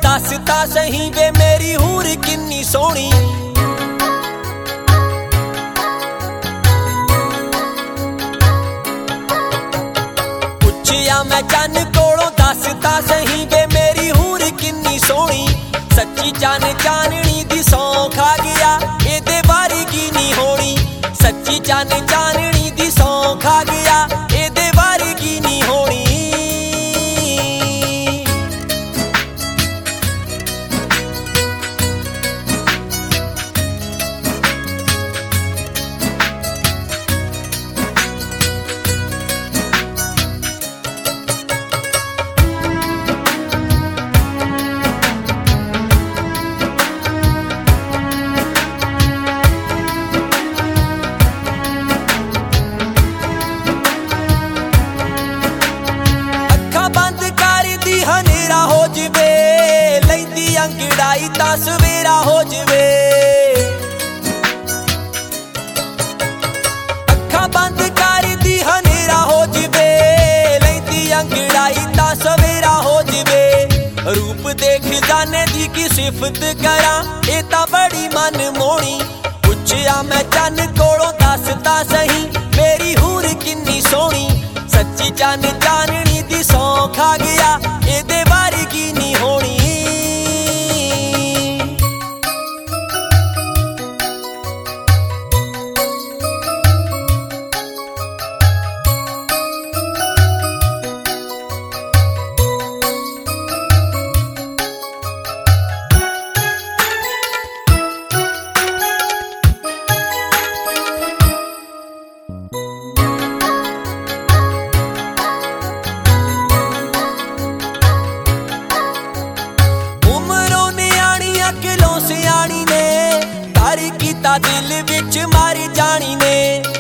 दस तां सही वे मेरी हूर किन्नी सोहनी। पुछया मैं चन कोलों दस तां सही वे मेरी हूर किन्नी सोहनी। सच्ची चन चाननी दी सौं खा गया एदे वारगी नहीं होनी। सच्ची चन चाननी दी सौं खा गया एदे वारगी नहीं होनी। अंगड़ाई तां सवेरा हो जवे। अखां बंद कर दी हनेरा हो जवे। लैंदी अंगड़ाई तां सवेरा हो जवे। रूप देख जाने दी की सिफत करा ए तां बड़ी मन मोहनी। पुछया मैं चन कोलों दस तां सही मेरी हूर किन्नी सोहनी। सच्ची चन चाननी दी सौं खा गया एदे वारगी नहीं होनी। दिल विच मारी जानी ने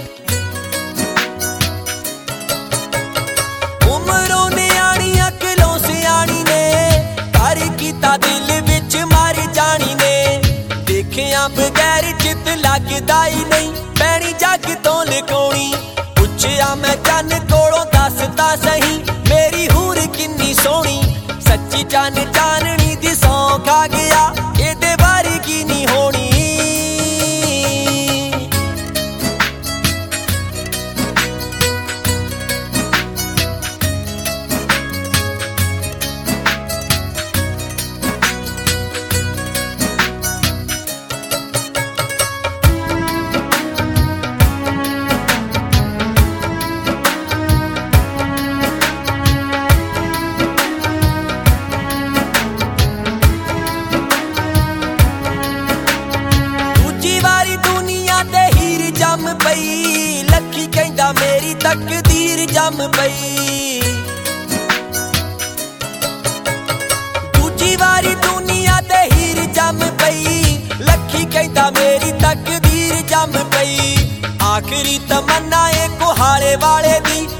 उमरों ने आनी अकलों सियानी ने। कर कीता दिल विच मारी जानी ने। देखिया बगैर चित लगदा ही नहीं पैनी जग तो लुकाउणी। पुछया मैं चन कोलों दस तां सही मेरी हूर किन्नी सोहनी। सच्ची चन चाननी दी सौं खा गया एदे वारगी नहीं होनी। जम पई लखी कहंदा मेरी तकदीर जम पई। दूजी वारी दुनिया ते हीर जम पई। लखी कहंदा मेरी तकदीर जम पई। आखिरी तमन्ना ए कुहाड़े वाले दी